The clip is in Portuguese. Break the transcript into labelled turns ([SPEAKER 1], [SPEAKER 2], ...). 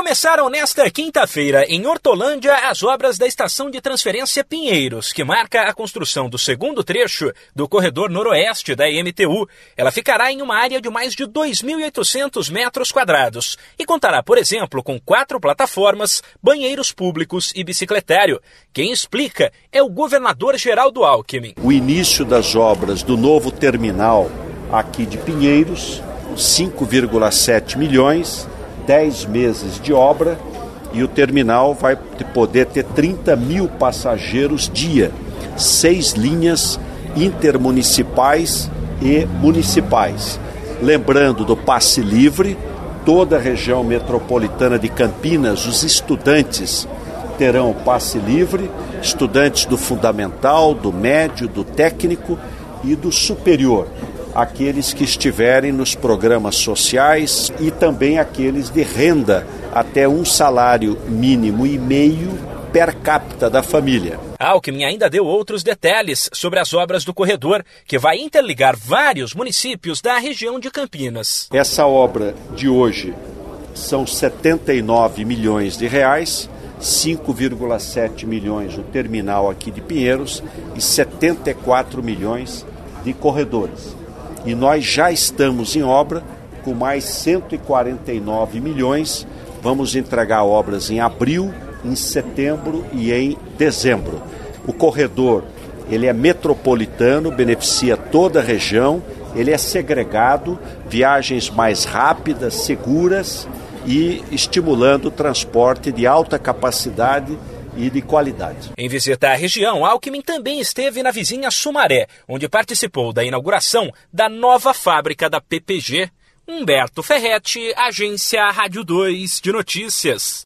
[SPEAKER 1] Começaram nesta quinta-feira, em Hortolândia, as obras da Estação de Transferência Pinheiros, que marca a construção do segundo trecho do corredor noroeste da IMTU. Ela ficará em uma área de mais de 2.800 metros quadrados e contará, por exemplo, com 4 plataformas, banheiros públicos e bicicletário. Quem explica é o governador Geraldo Alckmin.
[SPEAKER 2] O início das obras do novo terminal aqui de Pinheiros, 5,7 milhões, 10 meses de obra, e o terminal vai poder ter 30 mil passageiros dia, 6 linhas intermunicipais e municipais. Lembrando do passe livre, toda a região metropolitana de Campinas, os estudantes terão passe livre, estudantes do fundamental, do médio, do técnico e do superior. Aqueles que estiverem nos programas sociais e também aqueles de renda até um salário mínimo e meio per capita da família.
[SPEAKER 1] Alckmin ainda deu outros detalhes sobre as obras do corredor, que vai interligar vários municípios da região de Campinas.
[SPEAKER 2] Essa obra de hoje são 79 milhões de reais, 5,7 milhões o terminal aqui de Pinheiros e 74 milhões de corredores. E nós já estamos em obra com mais 149 milhões. Vamos entregar obras em abril, em setembro e em dezembro. O corredor, ele é metropolitano, beneficia toda a região, ele é segregado, viagens mais rápidas, seguras e estimulando o transporte de alta capacidade e de qualidade.
[SPEAKER 1] Em visita à região, Alckmin também esteve na vizinha Sumaré, onde participou da inauguração da nova fábrica da PPG. Humberto Ferretti, Agência Rádio 2 de Notícias.